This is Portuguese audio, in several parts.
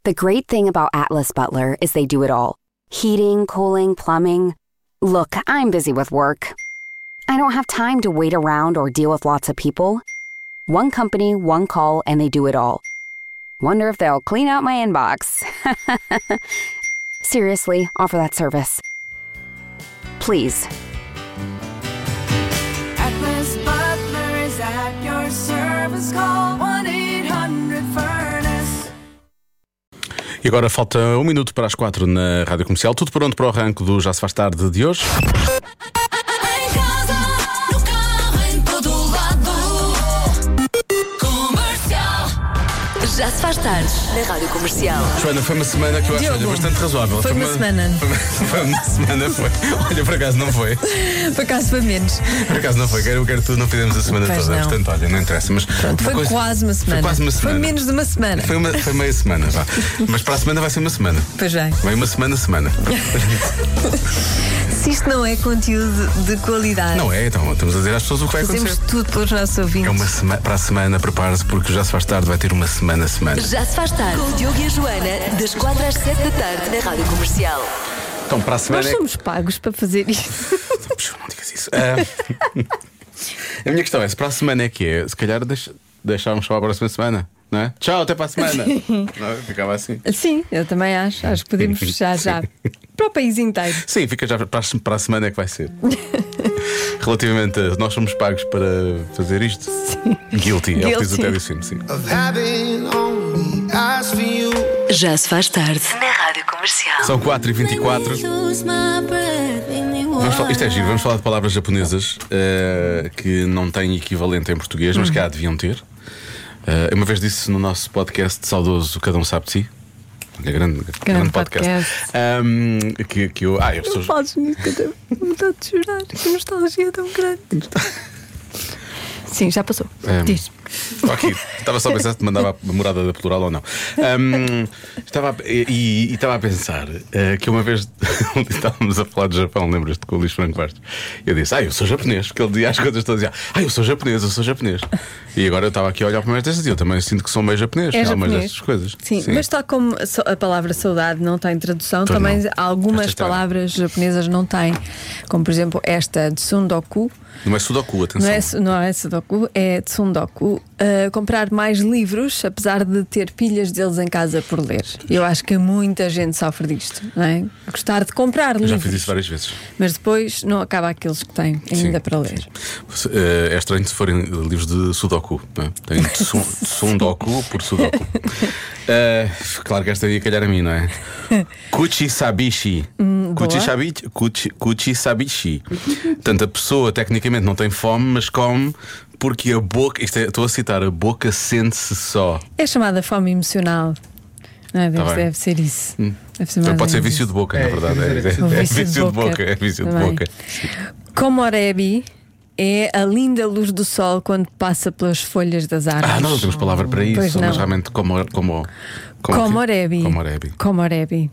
The great thing about Atlas Butler is they do it all. Heating, cooling, plumbing. Look, I'm busy with work. I don't have time to wait around or deal with lots of people. One company, one call, and they do it all. Wonder if they'll clean out my inbox. Seriously, offer that service. Please. Atlas Butler is at your service. Call 1-800-FURNACE. E agora falta 1 minuto para as 4 na Rádio Comercial. Tudo pronto para o arranque do Já Se Faz Tarde de hoje? Em casa, no carro, em todo lado. Comercial. Já se faz tarde na Rádio Comercial. Joana, foi uma semana que eu acho Diogo, bastante razoável. foi uma semana. Foi uma semana, foi. Olha, por acaso não foi. Por acaso foi menos. Por acaso não foi. Quero tu, não fizemos a semana Pois toda. não. Portanto, olha, não interessa. Mas Pronto, foi quase uma semana. Foi quase uma semana. Foi menos de uma semana. Foi meia semana, vá. Mas para a semana vai ser uma semana. Pois bem. Vai uma semana. Se isto não é conteúdo de qualidade, Não é, então estamos a dizer às pessoas o que vai fazemos acontecer. tudo pelos nossos ouvintes. É uma semana, para a semana, prepare-se, porque Já Se Faz Tarde vai ter uma semana. Já se faz tarde com o Diogo e a Joana, das 4 às 7 da tarde na Rádio Comercial. Então, para a semana. Nós somos pagos para fazer isto. Não digas isso. A minha questão é: se para a semana é que é, se calhar deixávamos só a próxima semana, não é? Tchau, até para a semana. Não, ficava assim. Sim, eu também acho. Acho que podemos fechar já. Para o país inteiro. Sim, fica já para a semana é que vai ser. Relativamente a nós somos pagos para fazer isto. Sim. Guilty, é o que diz o Guilty. Teddy Swims, sim. Já se faz tarde na Rádio Comercial. São 4h24. Isto é giro, vamos falar de palavras japonesas que não têm equivalente em português, mas que há deviam ter. Eu uma vez disse no nosso podcast saudoso Cada Um Sabe de Si. Grande podcast. Que eu. Eu Não fazes nisso, que eu tenho vontade de chorar. A nostalgia é tão grande. Sim, já passou. Diz. Aqui, estava só a pensar se te mandava a morada da plural ou não. Estava a pensar que uma vez estávamos a falar de Japão, lembras-te, com o Luís Franco Bastos? Eu disse, eu sou japonês, porque ele dizia as coisas todas, eu sou japonês. E agora eu estava aqui a olhar para o mestre e eu também sinto que sou meio japonês, É em algumas japonês. destas coisas. Sim, mas tal como a palavra saudade não tem tradução, Pois também não. algumas Esta está. palavras japonesas não têm. Como por exemplo esta de Tsundoku. Não é Sudoku, atenção. Não é Sudoku, é Tsundoku. Comprar mais livros, apesar de ter pilhas deles em casa por ler. Eu acho que muita gente sofre disto, não é? Gostar de comprar Eu livros. já fiz isso várias vezes. Mas depois não acaba aqueles que têm ainda Sim, para ler. É estranho se forem livros de Sudoku, não é? Tem Tsundoku por Sudoku. Claro que esta ia calhar a mim, não é? Kuchisabishi. Kuchisabishi. Portanto, a pessoa tecnicamente não tem fome, mas come porque a boca, estou a citar, a boca sente-se só. É chamada fome emocional. Não é? Tá bem. Deve ser isso. Deve ser Então mais pode ser ou menos vício isso. de boca, na verdade. O É vício de vício de boca. boca. É vício de Também. boca. Komorebi é a linda luz do sol quando passa pelas folhas das árvores. Nós não temos palavra para isso, Pois mas não. realmente Komorebi. Komorebi.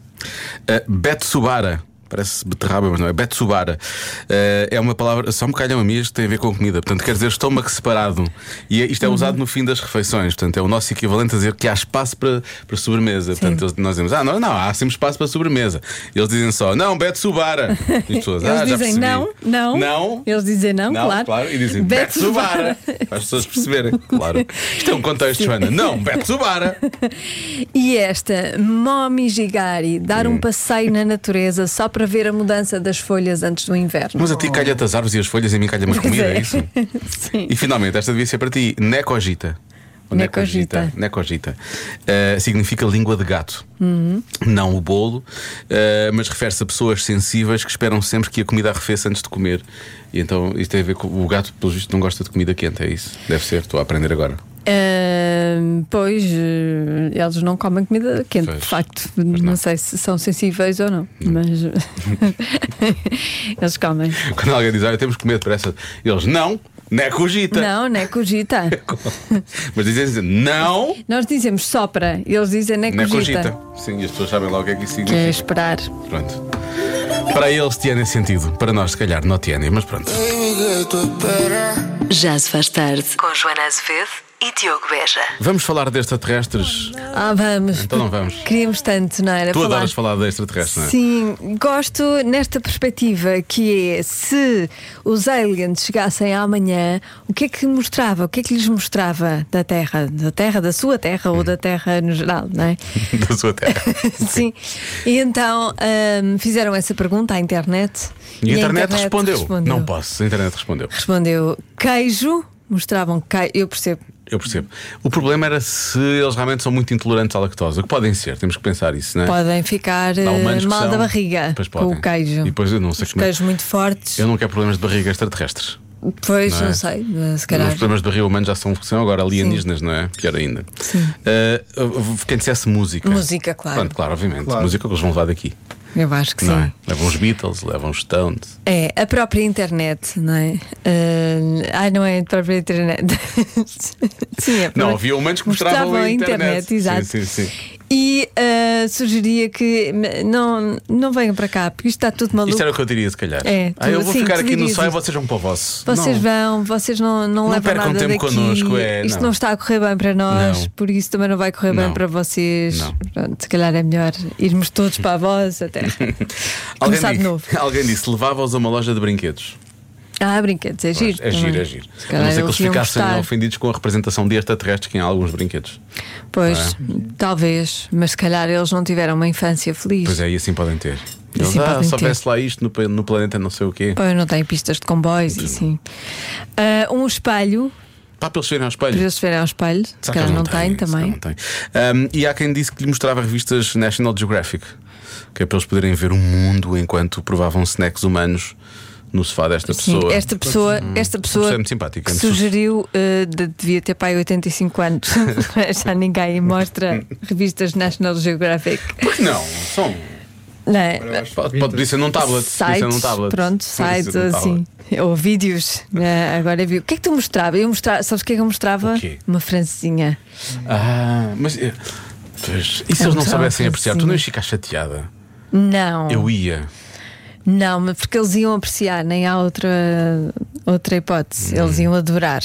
Betsubara. Parece beterraba, mas não é. Betsubara é uma palavra, só me calham a mim, isto tem a ver com comida. Portanto, quer dizer estômago separado. E isto é usado no fim das refeições. Portanto, é o nosso equivalente a dizer que há espaço para sobremesa. Portanto, nós dizemos, não, há sempre espaço para sobremesa. Eles dizem só, não, Betsubara. E as pessoas, Eles já dizem percebi. não. Eles dizem não, claro. E dizem Betsubara. Para as pessoas perceberem, claro. Isto é um contexto, Joana. Não, Betsubara. E esta Momijigari, dar um passeio na natureza só para ver a mudança das folhas antes do inverno. Mas a ti calha-te as árvores e as folhas, e a mim calha-me a Pois comida, é. é isso? Sim. E finalmente, esta devia ser para ti, Necogita. Necogita. Necogita. Significa língua de gato. Não o bolo, mas refere-se a pessoas sensíveis que esperam sempre que a comida arrefeça antes de comer. E então isto tem a ver com o gato, pelo visto, não gosta de comida quente, é isso? Deve ser, estou a aprender agora. Pois eles não comem comida quente, Pois. de facto. Pois Não não. sei se são sensíveis ou não, mas eles comem. Quando alguém diz, temos que comer depressa, eles, não, Necogita. Não é cogita. Mas dizem, não, Nós dizemos sopra, eles dizem Necogita. necogita. Sim, e as pessoas sabem logo o que é que isso Que é significa. esperar. Pronto. Para eles tiene sentido, para nós se calhar não tiene, mas pronto. Já se faz tarde com Joana Azevedo e e Diogo Beja. Vamos falar de extraterrestres? Vamos. Então não vamos. Queríamos tanto, não era? Tu adoras falar de extraterrestres, não é? Sim, gosto nesta perspectiva que é: se os aliens chegassem amanhã, o que é que mostrava? O que é que lhes mostrava da Terra? Da sua Terra ou da Terra no geral, não é? Da sua terra. Sim. E então fizeram essa pergunta à internet. E a internet respondeu. Não posso, a internet respondeu. Respondeu queijo, mostravam queijo. Eu percebo. Eu percebo. O problema era se eles realmente são muito intolerantes à lactose. O que podem ser, temos que pensar isso, não é? Podem ficar Há humanos que mal são. da barriga Pois com podem. o queijo. E depois eu não sei Os como é. queijos muito fortes. Eu não quero problemas de barriga extraterrestres. Pois, Não é? não sei, se calhar. Os problemas de barriga humanos já são agora alienígenas, não é? Pior ainda. Sim. Quem dissesse música. Música, claro. Pronto, claro, obviamente. Claro. Música que eles vão levar daqui. Eu acho que Não sim. é? Levam os Beatles, levam os Stones. É, a própria internet, não é? Não é a própria internet. Sim, é Não, havia humanos que mostravam a internet. Exato. Sim. E sugeria que não venham para cá, porque isto está tudo maluco. Isto era o que eu diria, se calhar. É, eu vou sim, ficar tu aqui no dirias só e isto. vocês vão para o vosso. Vocês Não. vocês não levam percam nada tempo daqui. connosco, Isto não. não está a correr bem para nós, Não. por isso também não vai correr bem Não. para vocês. Não. Pronto, se calhar é melhor irmos todos para a voz até começar de novo. Alguém disse: levava-os a uma loja de brinquedos. Brinquedos, é giro. É também. giro, é giro. Se A calhar não ser que eles eles iam ficassem gostar. ofendidos com a representação de extraterrestres que em alguns brinquedos. Pois, talvez, mas se calhar eles não tiveram uma infância feliz. Pois é, e assim podem ter. Eles, Assim podem se ter. houvesse lá isto no planeta não sei o quê. Pois não têm pistas de comboios e assim. Um espelho, Pá, para eles verem ao para espelho. eles verem ao espelho, se Será que calhar eles não têm Se calhar também. não têm. E há quem disse que lhe mostrava revistas National Geographic, que é para eles poderem ver o mundo enquanto provavam snacks humanos no sofá desta Sim, pessoa. esta pessoa pessoa é muito simpática. que sugeriu devia ter pai 85 anos. Já ninguém mostra revistas National Geographic. Por que não? São. Não é? Pode dizer num tablet. Podia ser num Sites, tablet. pronto, Podia ser sites num assim, ou vídeos. Agora vi. O que é que tu mostrava? Eu mostrava, sabes o que é que eu mostrava? O quê? Uma francesinha. Mas. Pois, e se Eu eles não mostrava soubessem apreciar? Tu assim. não ias ficar chateada? Não. Eu ia. Não, mas porque eles iam apreciar, nem há outra hipótese. Eles iam adorar.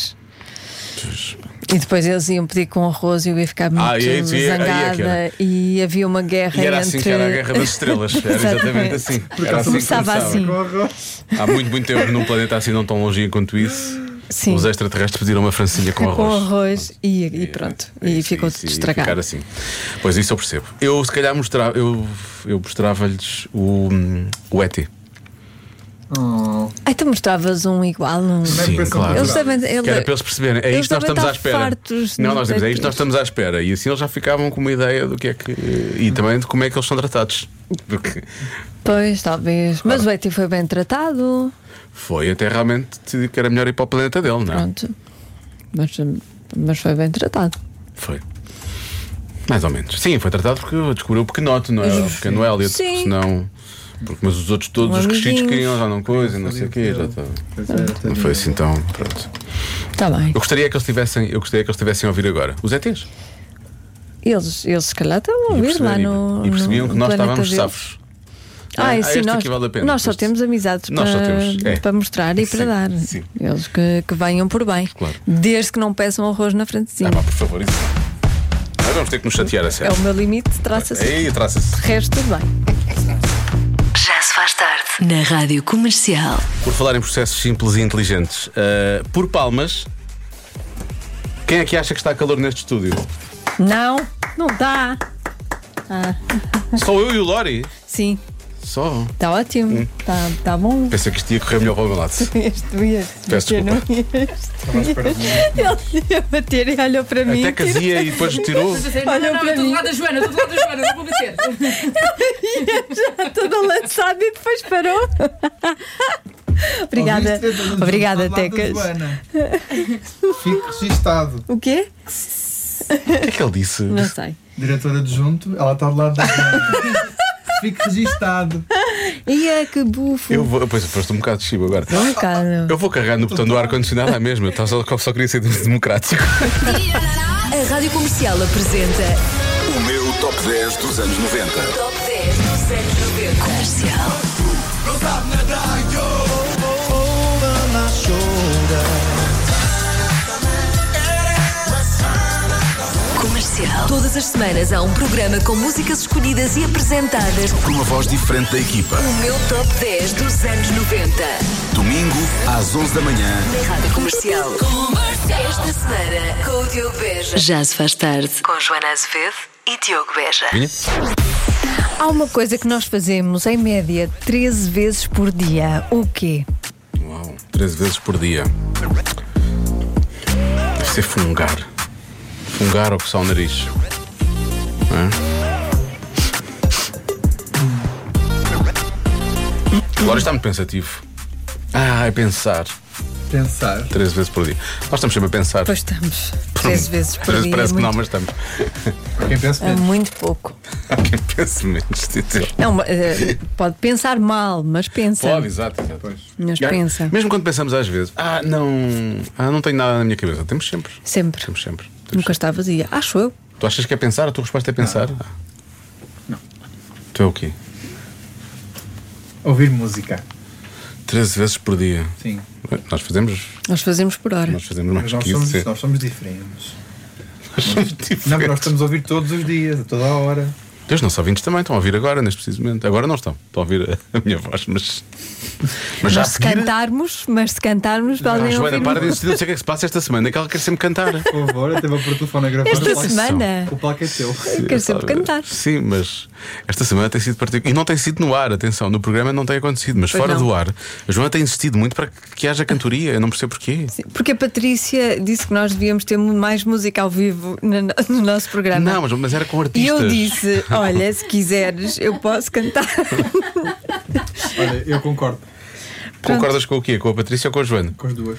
Pois. E depois eles iam pedir com arroz e eu ia ficar muito e aí é que zangada. era. E havia uma guerra E era entre. assim que era a Guerra das Estrelas. Era exatamente assim. Era assim que Começava assim. Há muito tempo num planeta assim não tão longinho quanto isso. Sim. Os extraterrestres pediram uma francinha com Com arroz. arroz e pronto. E ficou tudo Ficar estragado. assim. Pois isso eu percebo. Eu se calhar mostrava, eu mostrava-lhes o ET. Ai, tu mostravas um igual. Sim, pensam claro. Eles devem- Que era para eles perceberem. É eles isto que nós devem estamos à estar espera. fartos Não, de nós dizemos, é isto que ETs. nós estamos à espera. E assim eles já ficavam com uma ideia do que é que. E também de como é que eles são tratados. Porque Pois, talvez. Mas o ET foi bem tratado. foi até realmente decidir que era melhor ir para o planeta dele, não é? Pronto. Mas foi bem tratado. Foi. Mais ou menos. Sim, foi tratado porque descobriu o pequenote, não é? O pequeno Elliot. Sim. Porque senão. Mas os outros todos, os crescidos amiguinhos. queriam já não coisa, não sei o quê. Já está. Não foi assim então. Pronto. Está bem. Eu gostaria que eles tivessem a ouvir agora. Os ETs. Eles se calhar estão a E ouvir lá perceberem. no. E percebiam no que nós planeta estávamos deles. safos. Sim, esta nós, aqui vale a pena. nós só Este- temos amizades Nós só para, temos, é. para mostrar e Sim, para dar. sim. Eles que venham por bem. Claro. Desde que não peçam arroz na francesinha. Pá, por favor, isso. Nós vamos ter que nos chatear a É sério. o meu limite, traça-se. Aí, traça-se. O resto, tudo bem. Já se faz tarde na Rádio Comercial. Por falar em processos simples e inteligentes, por palmas, quem é que acha que está calor neste estúdio? Não dá. Só eu e o Lori? Sim, Só. está ótimo. Está bom. Pensei que isto ia correr melhor para o meu lado. Peço Não desculpa. Ele ia bater e olhou para mim. Até casia e depois tirou. Olha para eu estou do mim. lado da Joana, não vou bater. Já toda lançada e depois parou. Obrigada. Obrigada, Tecas. Fique registado. O quê? O que é que ele disse? Não sei. Diretora adjunto, ela está do lado da Joana. Fique registado. E é que bufo. Eu vou. Pois, estou um bocado de chibo agora. Não, cara. Eu vou carregar no botão do ar-condicionado à mesma. Eu só queria ser democrático. A Rádio Comercial apresenta O meu top 10 dos anos 90. Top 10 dos anos 90. Comercial. Comercial. Todas as semanas há um programa com músicas escolhidas e apresentadas Com uma voz diferente da equipa. o meu top 10 dos anos 90. Domingo, às 11 da manhã. Na Rádio Comercial. Esta semana com o Diogo Beja. Já se faz tarde. Com Joana Azevedo e Diogo Beja. Há uma coisa que nós fazemos em média 13 vezes por dia. O quê? Uau, 13 vezes por dia. Deve ser fungar. Fungar ou coçar o nariz. Não é? Agora está muito pensativo. É pensar. Pensar. 13 vezes por dia. Nós estamos sempre a pensar. Pois estamos. 13 vezes por Às vezes dia. parece é que não, muito, mas estamos. Quem pensa é menos. muito pouco. Há quem pense menos. Não, pode pensar mal, mas pensa. Pode, exato. Pois. Mas pensa. Mesmo quando pensamos às vezes, não tenho nada na minha cabeça. Temos sempre. Sempre. Temos sempre. Nunca está vazia. Acho eu. Tu achas que é pensar? A tua resposta é pensar? Não. Tu é o quê? Ouvir música. 13 vezes por dia. Sim. Nós fazemos Nós fazemos por hora. mais Mas que isso. nós somos diferentes. Nós somos diferentes. Não, mas nós estamos a ouvir todos os dias, a toda a hora. Os nossos ouvintes também estão a ouvir agora, neste preciso momento. Agora não estão a ouvir a minha voz, mas já a Se seguir. cantarmos, podem Joana, ouvir. para de insistir, não sei o que é que se passa esta semana, é que ela quer sempre cantar. Por favor, até vou pôr o telefone a gravar. Esta O palco- semana. O palco é teu. Quero sempre cantar. Sim, mas esta semana tem sido particular. E não tem sido no ar, atenção, no programa não tem acontecido, mas Pois fora não. do ar, a Joana tem insistido muito para que haja cantoria. Eu não percebo porquê. Porque a Patrícia disse que nós devíamos ter mais música ao vivo no nosso programa. Não, mas era com E artistas. eu disse: olha, se quiseres, eu posso cantar. Olha, eu concordo Concordas com o quê? Com a Patrícia ou com a Joana? com as duas.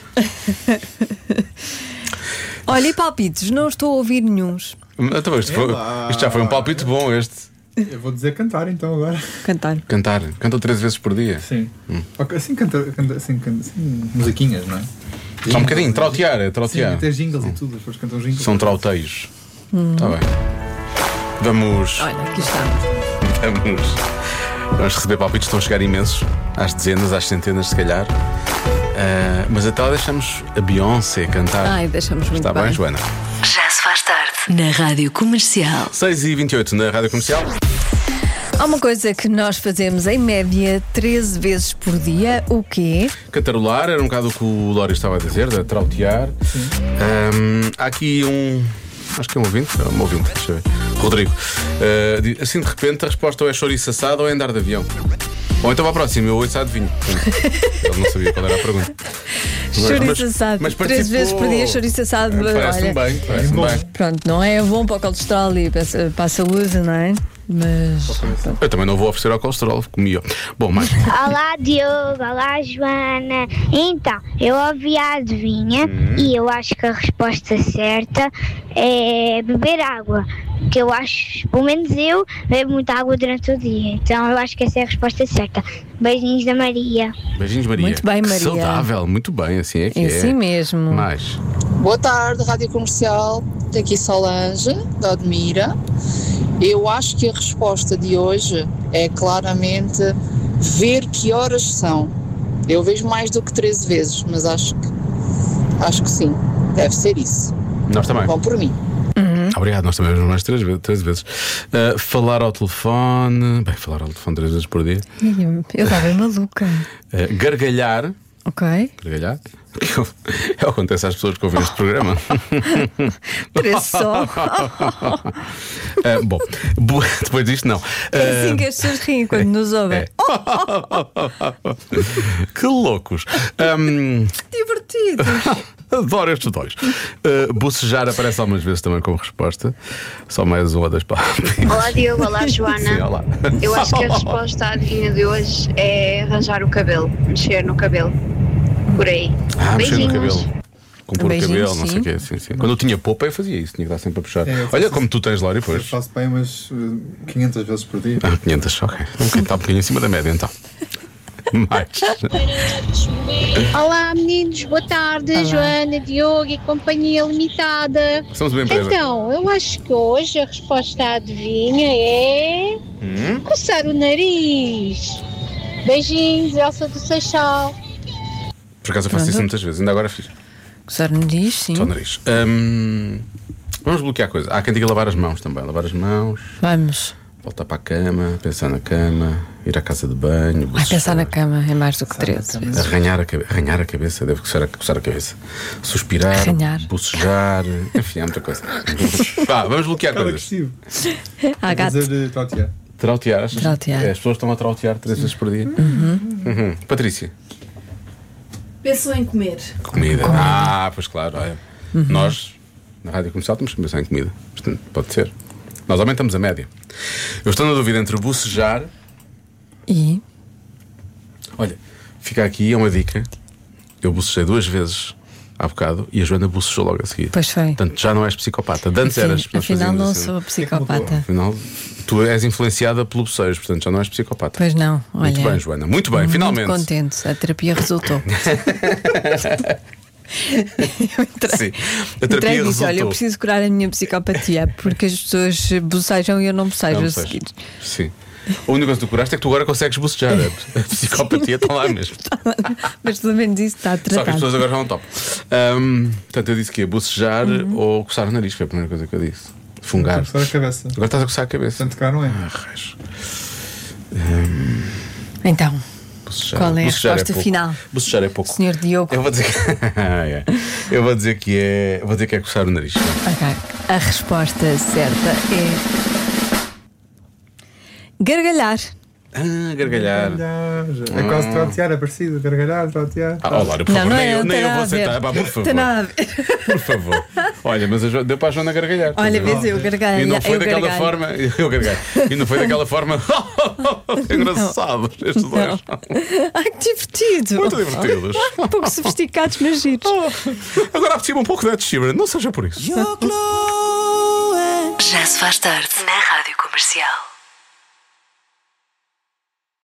Olha, e palpites, não estou a ouvir nenhuns. Então, isto já foi um palpite bom, este. Eu vou dizer cantar então agora. Cantar. Cantam 13 vezes por dia. Sim. Ok, assim, assim, musiquinhas, não é? Só um bocadinho, trautear, é Sim, trautear. até jingles e tudo, depois cantam jingles. São trauteios. Está bem. Vamos Olha, aqui está. receber palpites, estão a chegar imensos. Às dezenas, às centenas, se calhar. Mas até lá deixamos a Beyoncé cantar. Ai, deixamos muito Está bem, Joana? Já se faz tarde. Na Rádio Comercial. 6h28 na Rádio Comercial. Há uma coisa que nós fazemos em média 13 vezes por dia. O quê? Cantarolar, era um bocado o que o Lório estava a dizer, de trautear. Há aqui acho que é um ouvinte, deixa eu ver. Rodrigo. Assim de repente a resposta ou é chouriço assado ou é andar de avião. Ou então para a próxima, eu ouço adivinho. Ele não sabia qual era a pergunta. Chouriço assado. mas 13 vezes por dia, chouriço assado. Parece-me Olha, bem, parece-me bem. pronto, não é bom para o colesterol e para a saúde, não é? Mas. Eu também não vou oferecer ao colesterol, comia. Bom, mais. Olá Diogo, olá Joana. Então, eu ouvi a adivinha e eu acho que a resposta certa é beber água. Que eu acho, pelo menos eu, bebo muita água durante o dia. Então eu acho que essa é a resposta certa. Beijinhos da Maria. Beijinhos, Maria. Muito bem, Que Maria. saudável, muito bem, assim é que é. É assim mesmo. Mais. Boa tarde, Rádio Comercial. Daqui Solange, da Admira. Eu acho que a resposta de hoje é claramente ver que horas são. Eu vejo mais do que 13 vezes, mas acho que sim, deve ser isso. Nós também. Bom por mim. Obrigado, nós também vemos mais 13 vezes. Falar ao telefone. Bem, falar ao telefone 3 vezes por dia. Eu estava maluca. Gargalhar. Ok. Gargalhar. É o que acontece às pessoas que ouvem este programa. Parece só. Bom, depois disto, não. É assim que as pessoas riem quando nos ouvem. Que loucos. Divertidos. Adoro estes dois. Bocejar aparece algumas vezes também como resposta. Só mais uma das palavras. Olá Diogo, olá Joana. Sim, olá. Eu acho que a resposta à adivinha de hoje é arranjar o cabelo, mexer no cabelo. Por aí. Mexer no Beijinhos. cabelo. Compor o Beijinhos, cabelo, não sei o quê. Sim. Quando eu tinha poupa, eu fazia isso. Tinha que dar sempre a puxar. Eu Olha faço como tu tens, Lório, Eu pois. faço bem umas 500 vezes por dia. 500, ok. Está um bocadinho acima da média, então. Mais. Olá meninos, boa tarde. Joana, Diogo e Companhia Limitada. Somos uma empresa. Então, eu acho que hoje a resposta à adivinha é coçar o nariz. Beijinhos, Elsa do Seixal. Por acaso eu faço isso muitas vezes, ainda agora fiz. Coçar o nariz, sim. Só o nariz. Vamos bloquear coisas. Há quem diga lavar as mãos também. Lavar as mãos, Vamos. voltar para a cama, pensar na cama, ir à casa de banho, Ai, pensar na cama é mais do que 13 vezes. arranhar a cabeça, deve coçar a cabeça, suspirar, Arranhar. bocejar, enfim, há muita coisa. Vá, vamos bloquear Cada coisas. agressivo. Há gato. Fazer trautear. Trautear, achas? Trautear. As pessoas estão a trautear 3 vezes por dia. Patrícia, Pensou em comer. comida. Pois claro. Olha. Nós, na Rádio Comercial, temos que pensar em comida. Portanto, pode ser. Nós aumentamos a média. Eu estou na dúvida entre bocejar. E? Olha, fica aqui, é uma dica. Eu bocejei 2 vezes há bocado e a Joana bocejou logo a seguir. Pois foi. Portanto, já não és psicopata. De antes eras. nós Afinal, fazíamos não assim. sou psicopata. Afinal, tu és influenciada pelo bocejo, portanto já não és psicopata. Pois não, olha. Muito bem, Joana. Muito bem, finalmente. Muito contente, a terapia resultou. Eu entrei, Sim, a terapia entrei e disse, resultou. olha, eu preciso curar a minha psicopatia, porque as pessoas bocejam e eu não bocejo Não a bocejo. seguir. Sim. A única coisa que tu curaste é que tu agora consegues bocejar. A psicopatia está lá mesmo. Mas pelo menos isso está Só que as tratado. pessoas agora já não topam. Portanto, eu disse que ia bocejar ou coçar o nariz, foi a primeira coisa que eu disse. Fungar. Coçar a cabeça. Agora estás a coçar a cabeça. Tanto cá não é. Raios. Então, Bocejar. qual é a Bocejar resposta pouco. final? Bocejar é pouco. Senhor Diogo? Eu vou dizer que... Eu vou dizer que é coçar o nariz. Ok. A resposta certa é gargalhar. Gargalhar. É quase trautear, é parecido. Gargalhar, trautear. Olá, por favor, Não, nem eu tem vou nada a ver. aceitar. Por favor. Tem nada a ver. Por favor. Olha, mas deu para a Joana gargalhar. Olha, vês, eu gargalho. E não foi eu daquela gargalho. forma. Eu gargalho. E não foi daquela forma. Engraçados estes dois. Ai, que divertido. Muito divertidos. Um pouco sofisticados, mas giros. Agora apetecia um pouco de Ed Sheeran, não seja por isso. Já se faz tarde na Rádio Comercial.